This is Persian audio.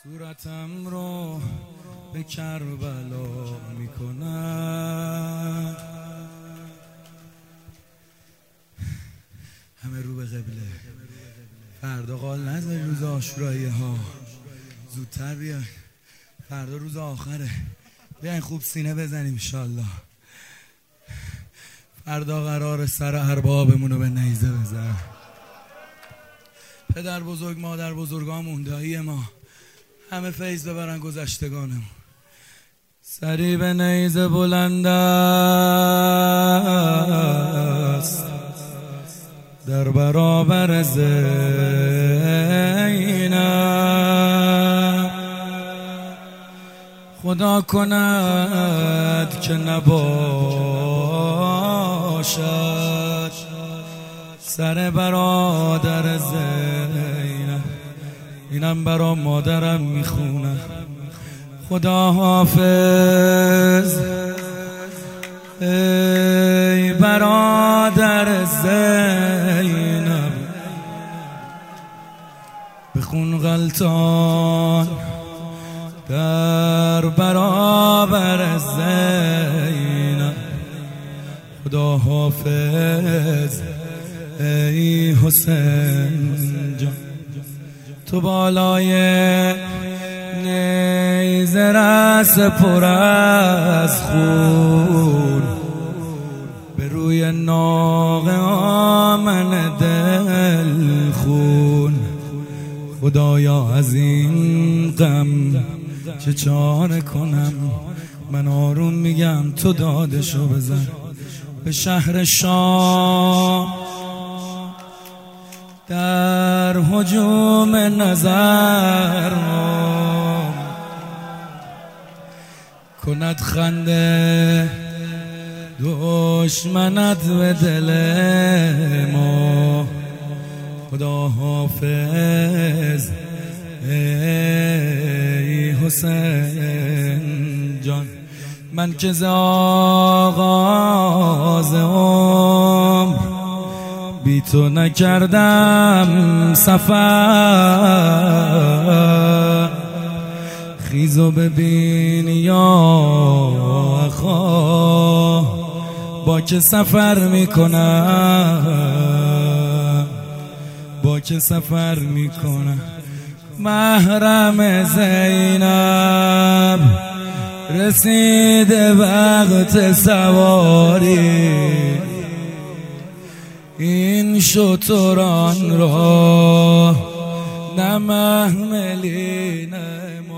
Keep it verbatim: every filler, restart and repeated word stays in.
صورتم رو به کربلا میکنم، همه رو به قبله. فردا قال نذاری روز عاشورایی ها، زودتر بیاین، فردا روز آخره، بیاین خوب سینه بزنیم انشالله. فردا قرار سر اربابمون رو به نیزه بزن. پدر بزرگ مادر بزرگامون دایی ما همه فیض ببرن گذشتگانمون. سری به نیزه بلند است در برابر زینب، خدا کند که نباشد سر برادر زینب. اینم برا مادرم میخونم. خدا حافظ ای برادر زینب، بخون غلطان در برابر زینب. خدا حافظ ای حسین جان، تو بالای نیزه رس پر از خون، به روی ناقه آمن دل خون. خدایا از این غم چه چاره کنم، من آروم میگم تو دادشو بزن. به شهر شام در هجوم نظر کند خنده دشمنت به دل ما. خدا حافظ ای حسین جان، من که ز آغاز عمر بی تو نکردم سفر. خیزو ببین یا اخا با که سفر میکنم، با که سفر میکنم. محرم زینب رسید وقت سواری، این شتران را نه محملی نه